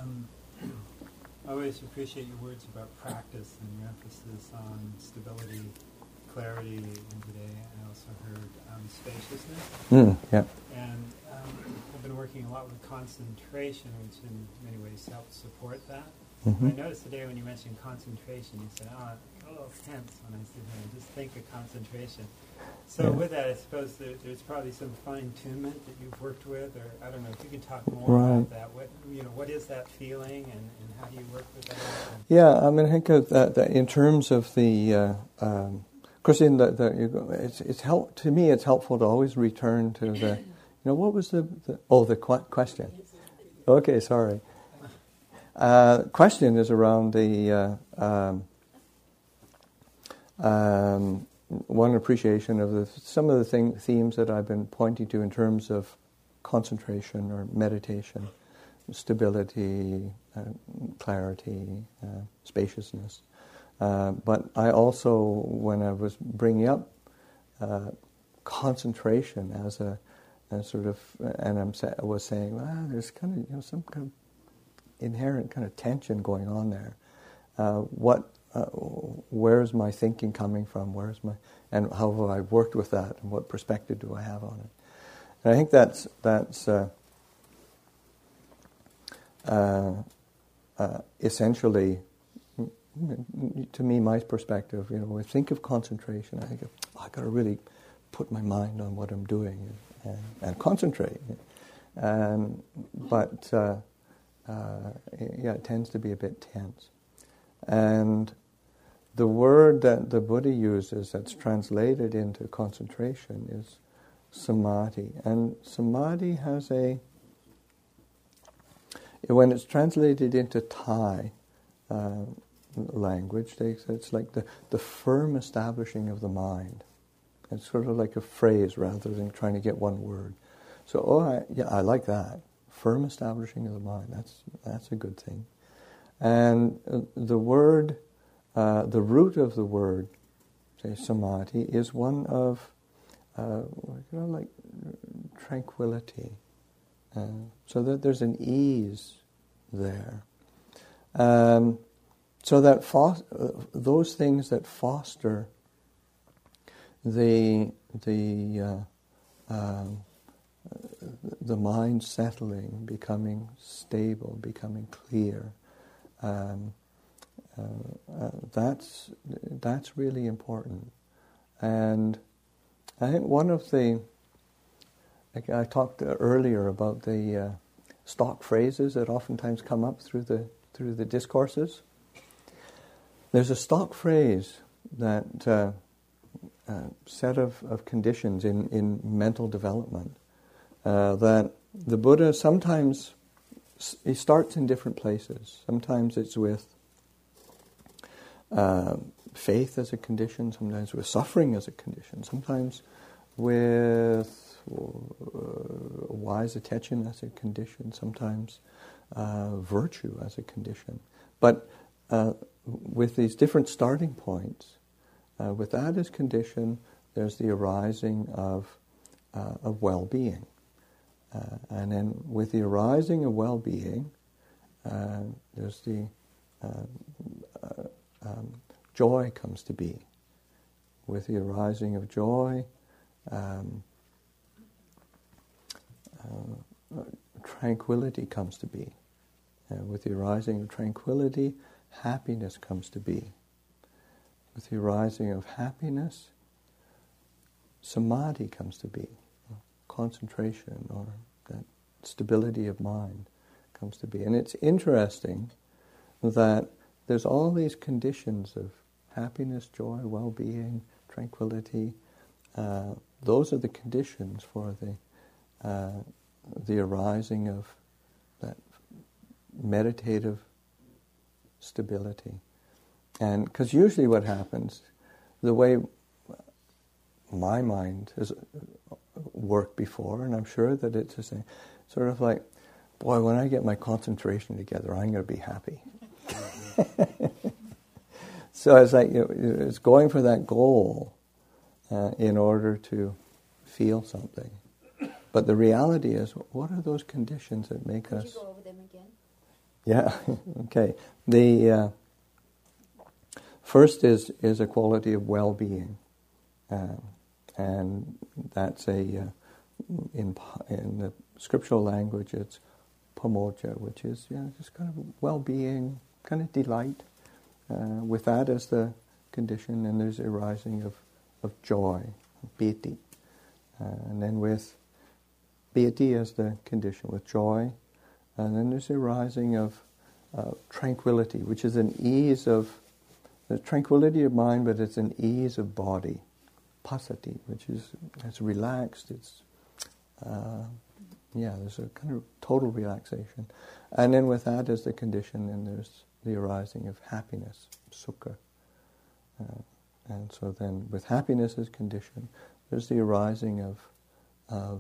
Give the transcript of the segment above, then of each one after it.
I always appreciate your words about practice and your emphasis on stability, clarity, and today I also heard spaciousness. Yeah. And I've been working a lot with concentration, which in many ways helps support that. Mm-hmm. I noticed today when you mentioned concentration, you said, I got a little tense when I sit here and just think of concentration. So with that, I suppose there's probably some fine-tunement that you've worked with, or I don't know, if you can talk more about that. What is that feeling, and how do you work with that? Yeah, I mean, I think of that in terms of the, of course, to me, it's helpful to always return to the, what was the question? Okay, sorry. Question is around the one appreciation of some of the themes that I've been pointing to in terms of concentration or meditation, stability, clarity, spaciousness. But I also, when I was bringing up concentration as a sort of, and I was saying, there's kind of some kind of inherent kind of tension going on there. Where's my thinking coming from? And how have I worked with that? And what perspective do I have on it? And I think that's essentially, to me, my perspective. When I think of concentration, I think I've got to really put my mind on what I'm doing and concentrate. But it tends to be a bit tense. And the word that the Buddha uses that's translated into concentration is samadhi. And samadhi has when it's translated into Thai language, it's like the firm establishing of the mind. It's sort of like a phrase rather than trying to get one word. So, I like that. Firm establishing of the mind, that's a good thing. And the word, the root of the word, say samadhi, is one of like tranquility. So that there's an ease there. So that those things that foster the mind settling, becoming stable, becoming clear. That's really important. And I think one of I talked earlier about the stock phrases that oftentimes come up through the discourses. There's a stock phrase that set of conditions in mental development that the Buddha sometimes, he starts in different places. Sometimes it's with faith as a condition, sometimes with suffering as a condition, sometimes with wise attention as a condition, sometimes virtue as a condition. But with these different starting points, with that as condition, there's the arising of well-being. And then with the arising of well-being, there's the joy comes to be. With the arising of joy, tranquility comes to be. With the arising of tranquility, happiness comes to be. With the arising of happiness, samadhi comes to be. Concentration or that stability of mind comes to be. And it's interesting that there's all these conditions of happiness, joy, well-being, tranquility. Those are the conditions for the arising of that meditative stability. And because usually what happens, the way my mind has worked before, and I'm sure that it's the same, sort of like, boy, when I get my concentration together, I'm going to be happy. So it's like, it's going for that goal in order to feel something. But the reality is, what are those conditions that make us... Could you go over them again? Yeah, okay. The first is a quality of well-being, and that's in the scriptural language it's pamoja, which is just kind of well-being, kind of delight. With that as the condition, and there's arising of joy, piti, and then with piti as the condition, with joy. And then there's the arising of tranquility, which is an ease of the tranquility of mind, but it's an ease of body, pasati, which is it's relaxed. It's there's a kind of total relaxation, and then with that as the condition, then there's the arising of happiness, sukha, and so then with happiness as condition, there's the arising of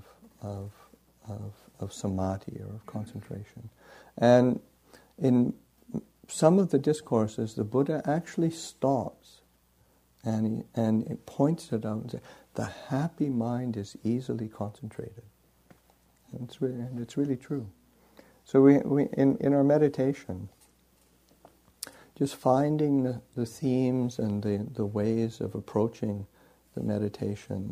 samadhi, or of concentration. And in some of the discourses, the Buddha actually stops and it points it out and says, the happy mind is easily concentrated. And it's really true. So we in our meditation, just finding the themes and the ways of approaching the meditation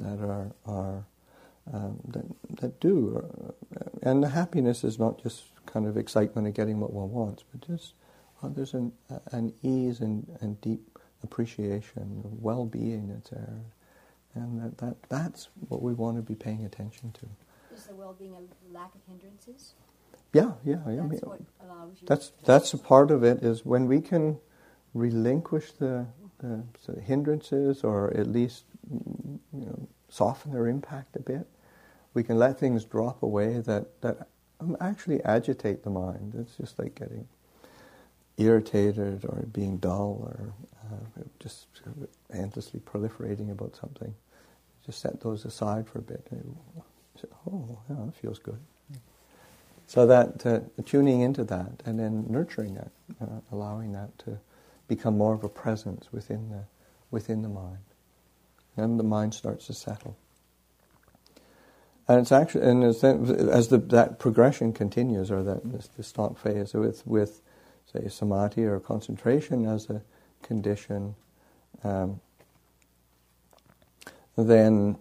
that do, and the happiness is not just kind of excitement of getting what one wants, but just there's an ease and deep appreciation, of well-being that's there, and that's what we want to be paying attention to. Is the well-being a lack of hindrances? Yeah. That's what allows you. That's a part of it, is when we can relinquish the hindrances, or at least soften their impact a bit. We can let things drop away that actually agitate the mind. It's just like getting irritated or being dull or just endlessly proliferating about something. Just set those aside for a bit. And say, that feels good. So that tuning into that and then nurturing that, allowing that to become more of a presence within the mind. And the mind starts to settle. And it's actually, and as that progression continues, or this thought phase with say samadhi or concentration as a condition, then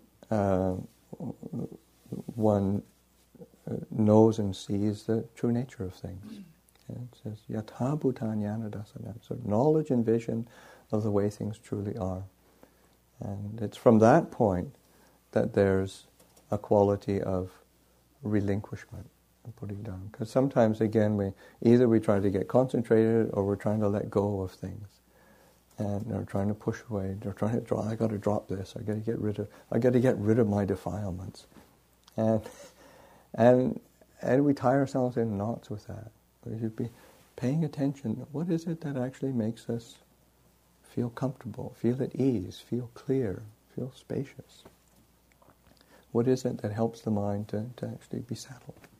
one knows and sees the true nature of things. And it says yatha bhutanyana dasanam, so knowledge and vision of the way things truly are. And it's from that point that there's a quality of relinquishment and putting down. Because sometimes, again, we try to get concentrated, or we're trying to let go of things, and they're trying to push away. They're trying to draw. I got to drop this. I got to get rid of my defilements, and we tie ourselves in knots with that. We should be paying attention. What is it that actually makes us feel comfortable, feel at ease, feel clear, feel spacious? What is it that helps the mind to actually be settled?